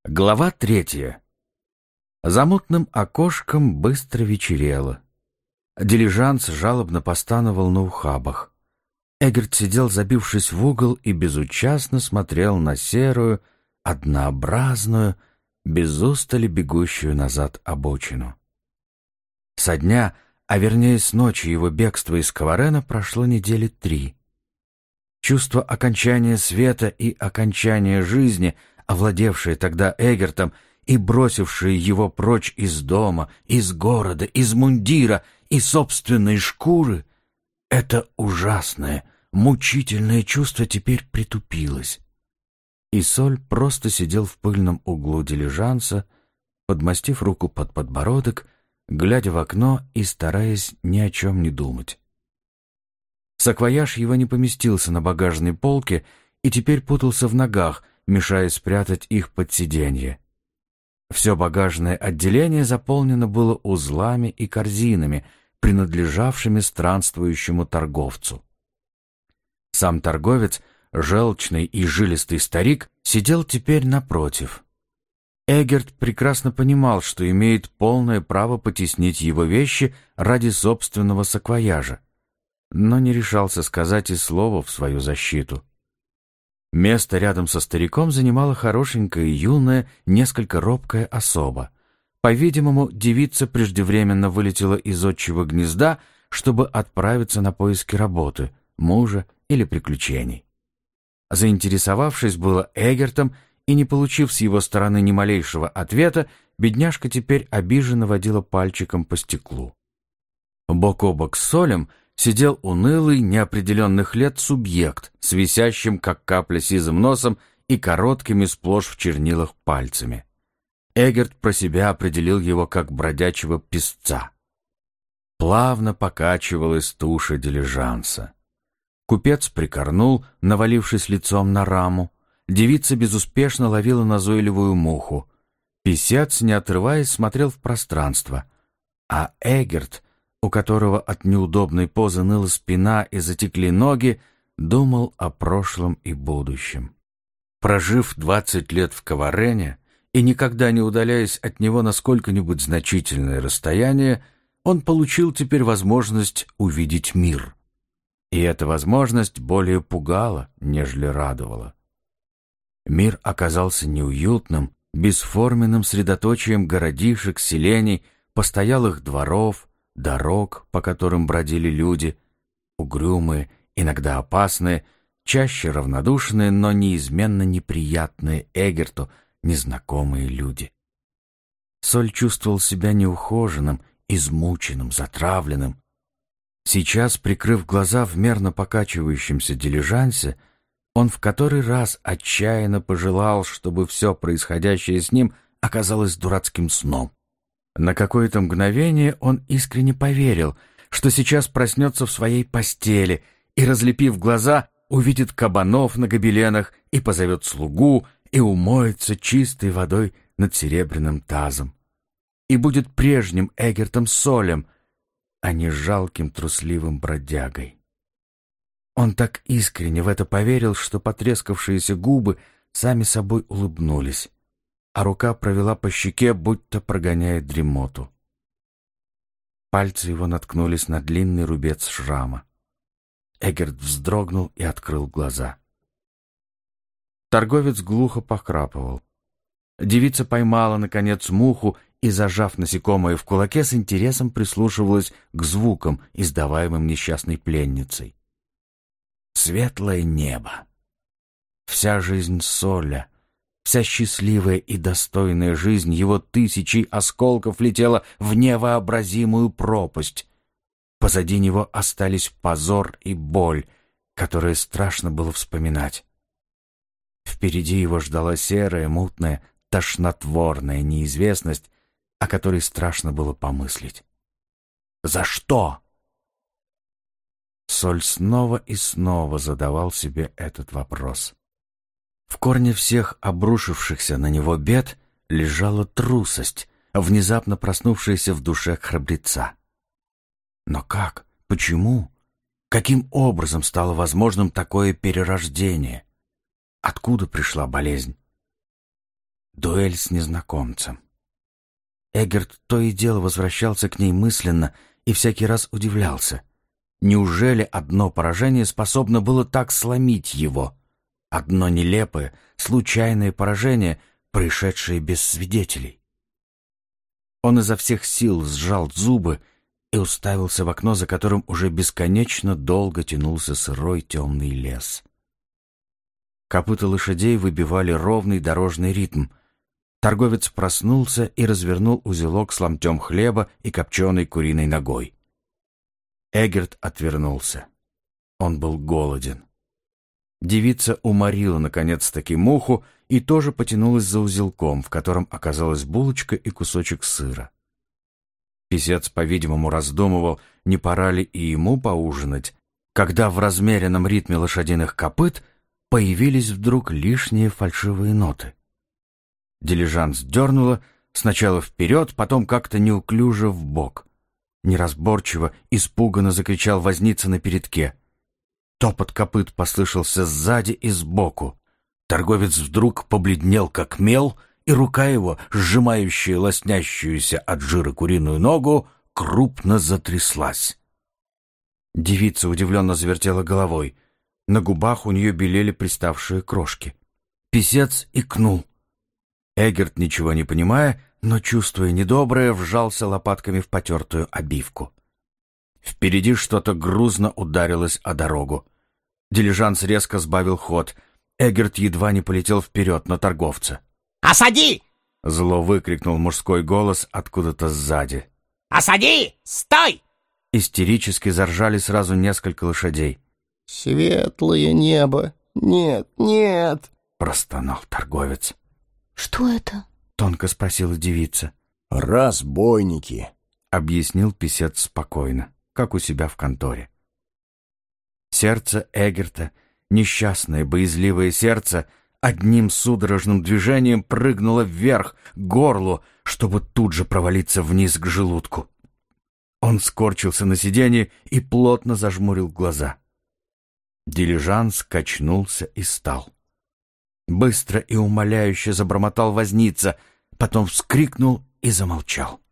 Глава 3. За мутным окошком быстро вечерело. Дилижанс жалобно постановал на ухабах. Эггерт сидел, забившись в угол, и безучастно смотрел на серую, однообразную, без устали бегущую назад обочину. Со дня, а вернее с ночи его бегства из Каварена прошло недели 3. Чувство окончания света и окончания жизни, овладевшее тогда Эггертом и бросившее его прочь из дома, из города, из мундира и собственной шкуры, это ужасное, мучительное чувство теперь притупилось. И Соль просто сидел в пыльном углу дилижанса, подмастив руку под подбородок, глядя в окно и стараясь ни о чем не думать. Саквояж его не поместился на багажной полке и теперь путался в ногах, мешая спрятать их под сиденье. Все багажное отделение заполнено было узлами и корзинами, принадлежавшими странствующему торговцу. Сам торговец, желчный и жилистый старик, сидел теперь напротив. Эггерт прекрасно понимал, что имеет полное право потеснить его вещи ради собственного саквояжа, но не решался сказать и слова в свою защиту. Место рядом со стариком занимала хорошенькая, юная, несколько робкая особа. По-видимому, девица преждевременно вылетела из отчего гнезда, чтобы отправиться на поиски работы, мужа или приключений. Заинтересовавшись было Эггертом и не получив с его стороны ни малейшего ответа, бедняжка теперь обиженно водила пальчиком по стеклу. Бок о бок с Солем сидел унылый, неопределенных лет субъект с висящим, как капля, сизым носом и короткими сплошь в чернилах пальцами. Эггерт про себя определил его как бродячего песца. Плавно покачивалась туша дилижанса. Купец прикорнул, навалившись лицом на раму. Девица безуспешно ловила назойливую муху. Песец, не отрываясь, смотрел в пространство. А Эггерт, у которого от неудобной позы ныла спина и затекли ноги, думал о прошлом и будущем. Прожив 20 лет в Каварене и никогда не удаляясь от него на сколько-нибудь значительное расстояние, он получил теперь возможность увидеть мир. И эта возможность более пугала, нежели радовала. Мир оказался неуютным, бесформенным средоточием городишек, селений, постоялых дворов, дорог, по которым бродили люди, угрюмые, иногда опасные, чаще равнодушные, но неизменно неприятные Эггерту незнакомые люди. Соль чувствовал себя неухоженным, измученным, затравленным. Сейчас, прикрыв глаза в мерно покачивающемся дилижансе, он в который раз отчаянно пожелал, чтобы все происходящее с ним оказалось дурацким сном. На какое-то мгновение он искренне поверил, что сейчас проснется в своей постели и, разлепив глаза, увидит кабанов на гобеленах и позовет слугу и умоется чистой водой над серебряным тазом. И будет прежним Эггертом Солем, а не жалким трусливым бродягой. Он так искренне в это поверил, что потрескавшиеся губы сами собой улыбнулись, а рука провела по щеке, будто прогоняя дремоту. Пальцы его наткнулись на длинный рубец шрама. Эггерт вздрогнул и открыл глаза. Торговец глухо похрапывал. Девица поймала, наконец, муху и, зажав насекомое в кулаке, с интересом прислушивалась к звукам, издаваемым несчастной пленницей. Светлое небо. Вся жизнь Соля, вся счастливая и достойная жизнь его тысячи осколков летела в невообразимую пропасть. Позади него остались позор и боль, которые страшно было вспоминать. Впереди его ждала серая, мутная, тошнотворная неизвестность, о которой страшно было помыслить. За что? Соль снова и снова задавал себе этот вопрос. В корне всех обрушившихся на него бед лежала трусость, внезапно проснувшаяся в душе храбреца. Но как? Почему? Каким образом стало возможным такое перерождение? Откуда пришла болезнь? дуэль с незнакомцем. Эггерт то и дело возвращался к ней мысленно и всякий раз удивлялся. Неужели одно поражение способно было так сломить его? Одно нелепое, случайное поражение, происшедшее без свидетелей. Он изо всех сил сжал зубы и уставился в окно, за которым уже бесконечно долго тянулся сырой темный лес. Копыта лошадей выбивали ровный дорожный ритм. Торговец проснулся и развернул узелок с ломтем хлеба и копченой куриной ногой. Эггерт отвернулся. Он был голоден. Девица уморила, наконец-таки, муху и тоже потянулась за узелком, в котором оказалась булочка и кусочек сыра. Писец, по-видимому, раздумывал, не пора ли и ему поужинать, когда в размеренном ритме лошадиных копыт появились вдруг лишние фальшивые ноты. Дилижанс дернуло, сначала вперед, потом как-то неуклюже вбок. Неразборчиво, испуганно закричал возница на передке. Топот копыт послышался сзади и сбоку. Торговец вдруг побледнел, как мел, и рука его, сжимающая лоснящуюся от жира куриную ногу, крупно затряслась. Девица удивленно завертела головой. На губах у нее белели приставшие крошки. Писец икнул. Эггерт, ничего не понимая, но, чувствуя недоброе, вжался лопатками в потертую обивку. Впереди что-то грузно ударилось о дорогу. Дилижанс резко сбавил ход. Эггерт едва не полетел вперед на торговца. «Осади!» — зло выкрикнул мужской голос откуда-то сзади. «Осади! Стой!» Истерически заржали сразу несколько лошадей. «Светлое небо! Нет, нет!» — простонал торговец. «Что это?» — тонко спросила девица. «Разбойники!» — объяснил писец спокойно, как у себя в конторе. Сердце Эггерта, несчастное, боязливое сердце, одним судорожным движением прыгнуло вверх, к горлу, чтобы тут же провалиться вниз к желудку. Он скорчился на сиденье и плотно зажмурил глаза. Дилижанс качнулся и стал. Быстро и умоляюще забормотал возница, потом вскрикнул и замолчал.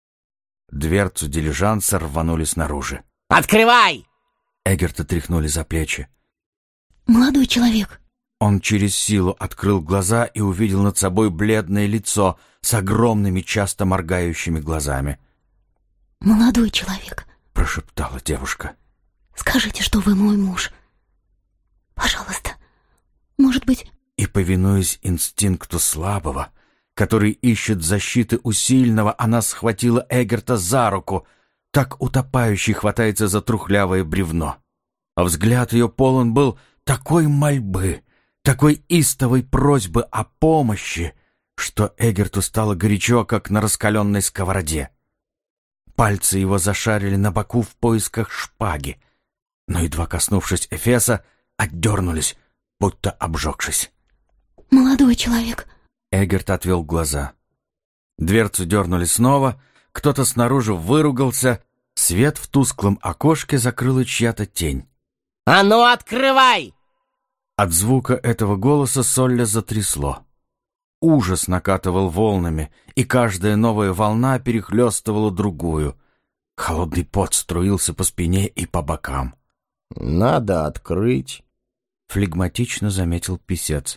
Дверцу дилижанса рванули снаружи. «Открывай!» Эггерта тряхнули за плечи. «Молодой человек!» Он через силу открыл глаза и увидел над собой бледное лицо с огромными, часто моргающими глазами. «Молодой человек!» — прошептала девушка. «Скажите, что вы мой муж. Пожалуйста, может быть...» И, повинуясь инстинкту слабого, который ищет защиты у сильного, она схватила Эггерта за руку, так утопающий хватается за трухлявое бревно. А взгляд ее полон был такой мольбы, такой истовой просьбы о помощи, что Эггерту стало горячо, как на раскаленной сковороде. Пальцы его зашарили на боку в поисках шпаги, но, едва коснувшись эфеса, отдернулись, будто обжегшись. «Молодой человек!» Эггерт отвел глаза. Дверцу дернули снова, кто-то снаружи выругался, свет в тусклом окошке закрыла чья-то тень. «А ну, открывай!» От звука этого голоса Солля затрясло. Ужас накатывал волнами, и каждая новая волна перехлестывала другую. Холодный пот струился по спине и по бокам. «Надо открыть», — флегматично заметил писец.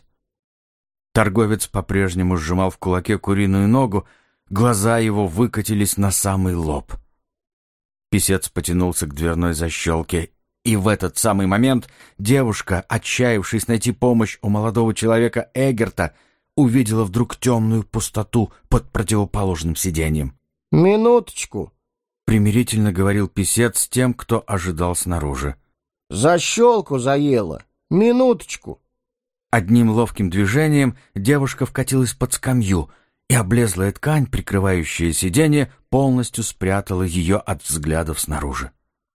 Торговец по-прежнему сжимал в кулаке куриную ногу, глаза его выкатились на самый лоб. Писец потянулся к дверной защелке, и в этот самый момент девушка, отчаявшись найти помощь у молодого человека Эггерта, увидела вдруг темную пустоту под противоположным сиденьем. «Минуточку!» — примирительно говорил писец с тем, кто ожидал снаружи. «Защелку заело! Минуточку!» Одним ловким движением девушка вкатилась под скамью, и облезлая ткань, прикрывающая сиденье, полностью спрятала ее от взглядов снаружи.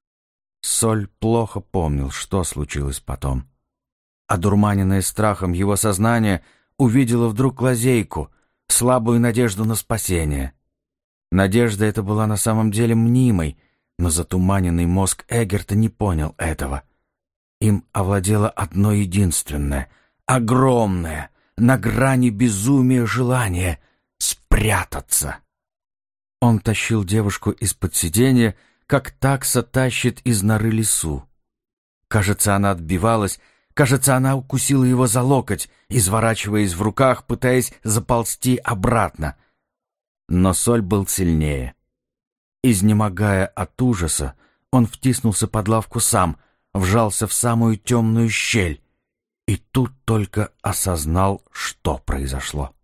Соль плохо помнил, что случилось потом. Одурманенное страхом его сознание увидело вдруг лазейку, слабую надежду на спасение. Надежда эта была на самом деле мнимой, но затуманенный мозг Эггерта не понял этого. Им овладело одно единственное, огромное, на грани безумия желания спрятаться. Он тащил девушку из-под сиденья, как такса тащит из норы лису. Кажется, она отбивалась, кажется, она укусила его за локоть, изворачиваясь в руках, пытаясь заползти обратно. Но Соль был сильнее. Изнемогая от ужаса, он втиснулся под лавку сам, вжался в самую темную щель, и тут только осознал, что произошло.